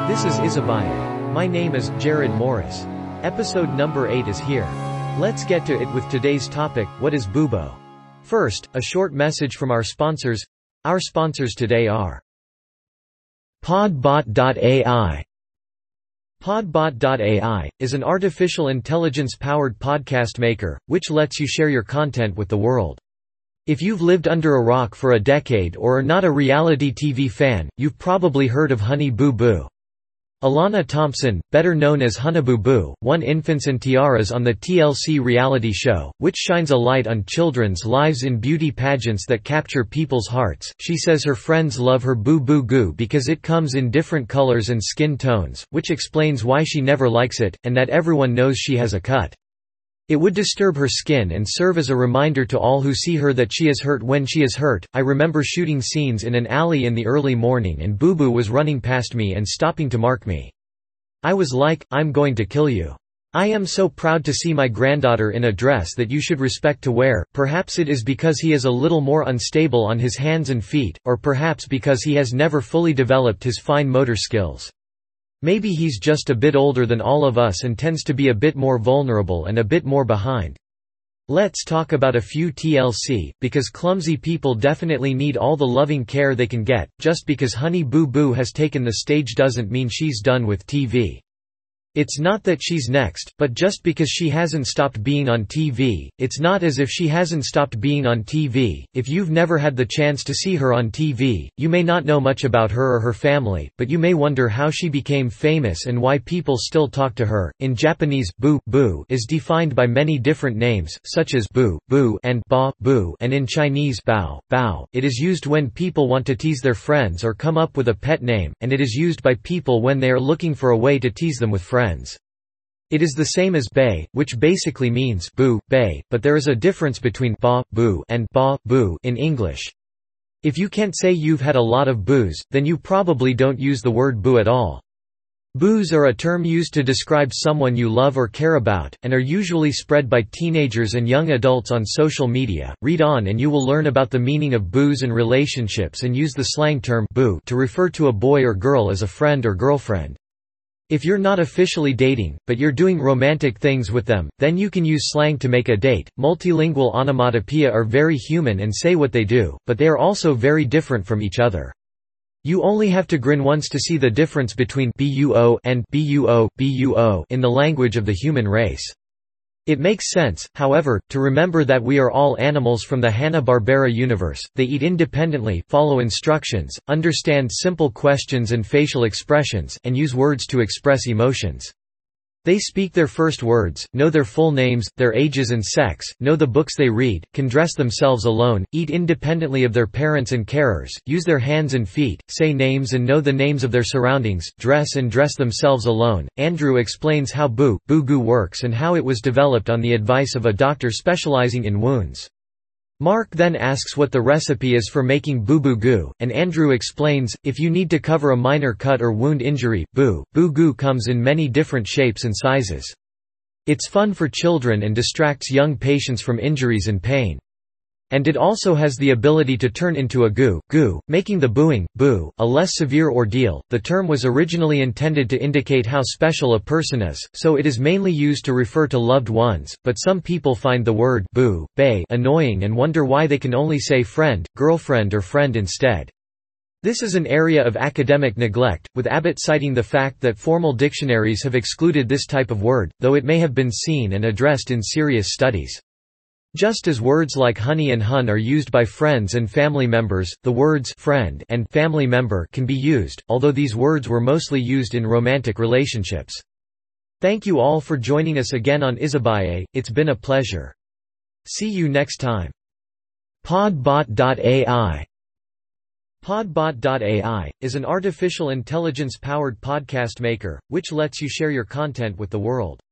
This is Isabaya. My name is Jared Morris. Episode number 8 is here. Let's get to it with today's topic, what is Bubo? First, a short message from our sponsors. Our sponsors today are Podbot.ai. Podbot.ai is an artificial intelligence-powered podcast maker, which lets you share your content with the world. If you've lived under a rock for a decade or are not a reality TV fan, you've probably heard of Honey Boo Boo. Alana Thompson, better known as Honey Boo Boo, won Infants and Tiaras on the TLC reality show, which shines a light on children's lives in beauty pageants that capture people's hearts. She says her friends love her Boo Boo Goo because it comes in different colors and skin tones, which explains why she never likes it, and that everyone knows she has a cut. It would disturb her skin and serve as a reminder to all who see her that she is hurt when she is hurt. I remember shooting scenes in an alley in the early morning and Boo Boo was running past me and stopping to mark me. I was like, I'm going to kill you. I am so proud to see my granddaughter in a dress that you should respect to wear. Perhaps it is because he is a little more unstable on his hands and feet, or perhaps because he has never fully developed his fine motor skills. Maybe he's just a bit older than all of us and tends to be a bit more vulnerable and a bit more behind. Let's talk about a few TLC, because clumsy people definitely need all the loving care they can get. Just because Honey Boo Boo has taken the stage doesn't mean she's done with TV. It's not that she's next, but just because she hasn't stopped being on TV, it's not as if she hasn't stopped being on TV. If you've never had the chance to see her on TV, you may not know much about her or her family, but you may wonder how she became famous and why people still talk to her. In Japanese, Boo Boo is defined by many different names, such as Boo Boo and Ba Boo, and in Chinese, Bao Bao. It is used when people want to tease their friends or come up with a pet name, and it is used by people when they are looking for a way to tease them with friends. It is the same as Bay, which basically means Boo, Bay, but there is a difference between Ba Boo and Ba Boo in English. If you can't say you've had a lot of boos, then you probably don't use the word boo at all. Boos are a term used to describe someone you love or care about, and are usually spread by teenagers and young adults on social media. Read on and you will learn about the meaning of boos and relationships, and use the slang term boo to refer to a boy or girl as a friend or girlfriend. If you're not officially dating, but you're doing romantic things with them, then you can use slang to make a date. Multilingual onomatopoeia are very human and say what they do, but they are also very different from each other. You only have to grin once to see the difference between buo and buo in the language of the human race. It makes sense, however, to remember that we are all animals from the Hanna-Barbera universe. They eat independently, follow instructions, understand simple questions and facial expressions, and use words to express emotions. They speak their first words, know their full names, their ages and sex, know the books they read, can dress themselves alone, eat independently of their parents and carers, use their hands and feet, say names and know the names of their surroundings, dress and dress themselves alone. Andrew explains how Boo Boo Goo works and how it was developed on the advice of a doctor specializing in wounds. Mark then asks what the recipe is for making Boo Boo Goo, and Andrew explains, if you need to cover a minor cut or wound injury, Boo Boo Goo comes in many different shapes and sizes. It's fun for children and distracts young patients from injuries and pain. And it also has the ability to turn into a goo, making the booing, boo, a less severe ordeal. The term was originally intended to indicate how special a person is, so it is mainly used to refer to loved ones, but some people find the word boo, bae annoying and wonder why they can only say friend, girlfriend or friend instead. This is an area of academic neglect, with Abbott citing the fact that formal dictionaries have excluded this type of word, though it may have been seen and addressed in serious studies. Just as words like honey and hun are used by friends and family members, the words friend and family member can be used, although these words were mostly used in romantic relationships. Thank you all for joining us again on Isabaya, it's been a pleasure. See you next time. Podbot.ai. Podbot.ai is an artificial intelligence-powered podcast maker, which lets you share your content with the world.